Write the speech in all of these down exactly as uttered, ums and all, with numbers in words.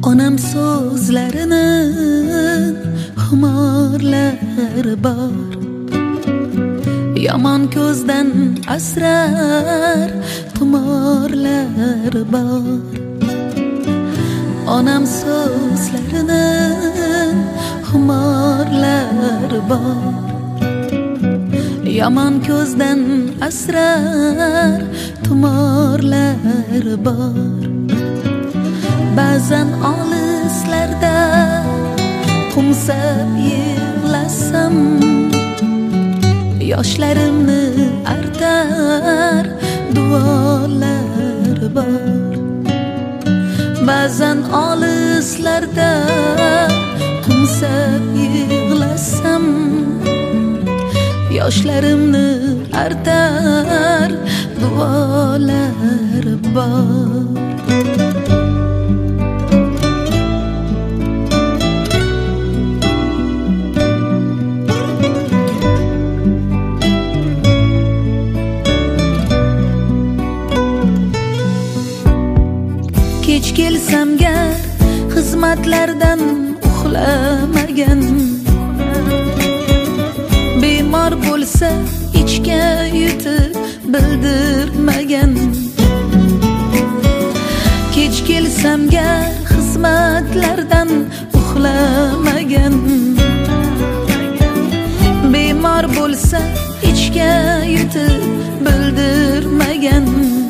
Onam so'zlarining xumorlari bor, yomon ko'zdan asrar tumorlari bor. Onam so'zlarining xumorlari bor, yomon ko'zdan asrar tumorlari bor. Ba'zan olislarda qumsab yig'lasam, yoshlarimni artar duolar bor. Ba'zan olislarda qumsab yig'lasam, yoshlarimni artar duolar bor. Kech kelsam gar xizmatlardan uxlamagan, bemor bo'lsa ichga yutib bildirmagan. Kech kelsam gar xizmatlardan uxlamagan, bemor bo'lsa ichga yutib bildirmagan.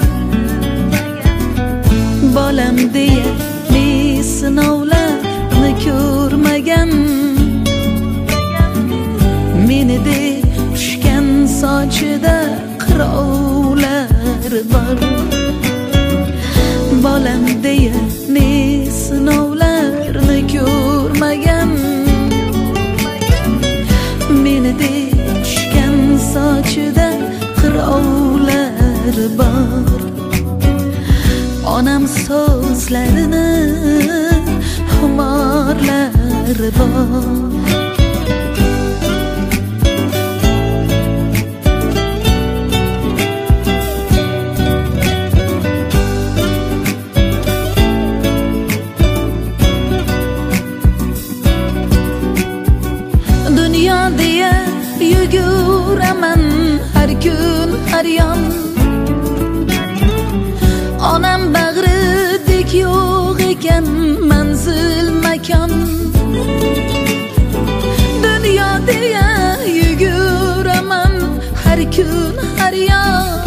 Bolam deya ne sinovlarni ko'rmagan, meni de tushgan sochida qirovlar bor. Bolam deya ne sinovlarni ko'rmagan, meni de tushgan sochida qirovlar bor. Onam so'zlarining xumorlari bor. Dunyo deya yuguraman har kun har yon, onam bag'ridek yo'q ekan manzil makon. Dunyo deya yuguraman har kun har yon,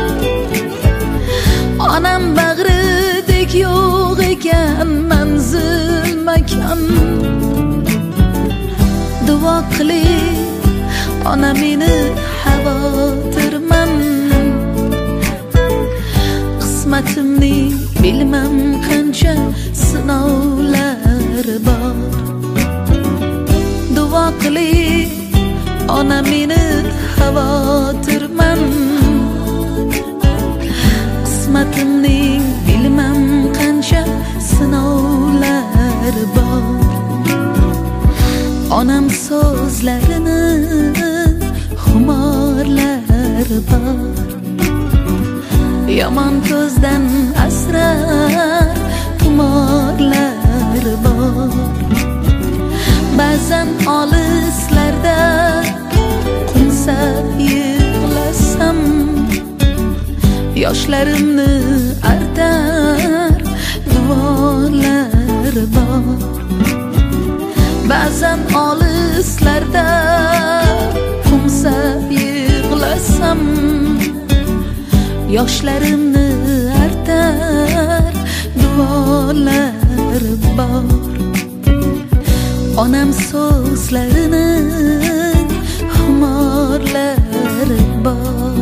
onam bag'ridek yo'q ekan manzil makon. Duo qiling ona meni xavotirman, qismatimni bilmam qancha sinovlar bor. Duo qiling ona meni xavotirman, qismatimni bilmam qancha sinovlar bor. Onam so'zlarining xumorlari bor, yomon ko'zdan asrar tumorlar bor. Ba'zan olislarda qumsab yig'lasam, yoshlarimni artar duolar bor. Ba'zan olislarda qumsab yig'lasam, yoshlarimni artar duolar bor. Onam so'zlarining xumorlari bor.